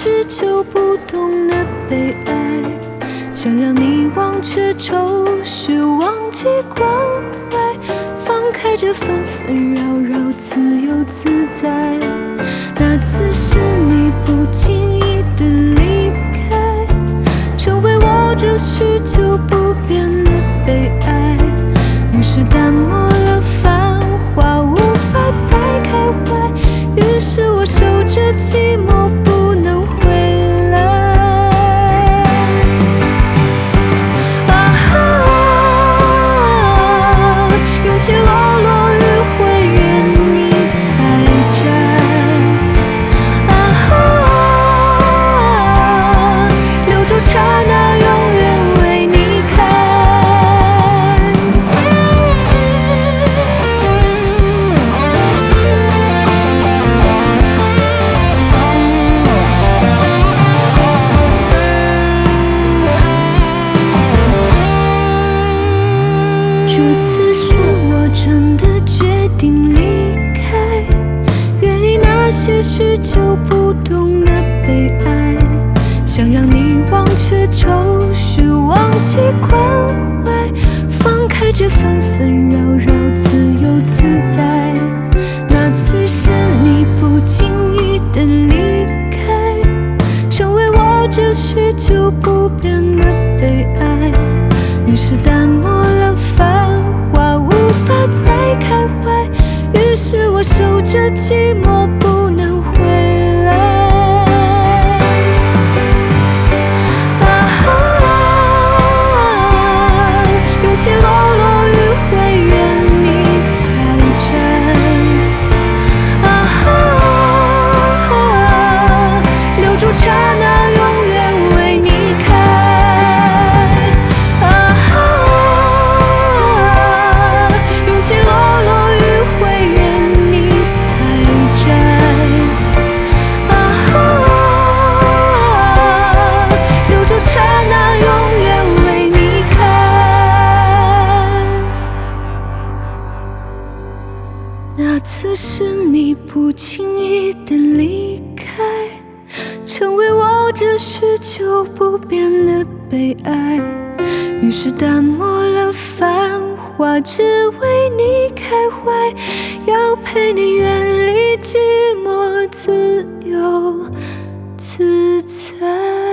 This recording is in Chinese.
许久不懂的悲哀，想让你忘却愁绪，忘记关怀，放开这纷纷扰扰，自由自在。那次是你不经意的离开，成为我这许久不变的悲哀，于是淡漠了繁华，无法再开怀，于是我守着寂寞不能回来。勇气落落余晖，愿你采摘。留住刹那，永远为你开。这次是我真的决定离开，远离那些许久不懂的悲哀，想让你忘却愁绪，忘记关怀，放开这纷纷扰扰，自由自在。那次是你不经意的离开，成为我这许久不变的悲哀，于是淡漠了繁华，无法再开怀，于是我守着寂寞不能回来。勇气落落余晖，愿你采摘。留住刹那，永远为你开。勇气落落余晖，愿你采摘。留住刹那，永远为你开。那次是你不经意的离开，成为我这许久不变的悲哀，于是淡漠了繁华，只为你开怀，要陪你远离寂寞，自由自在。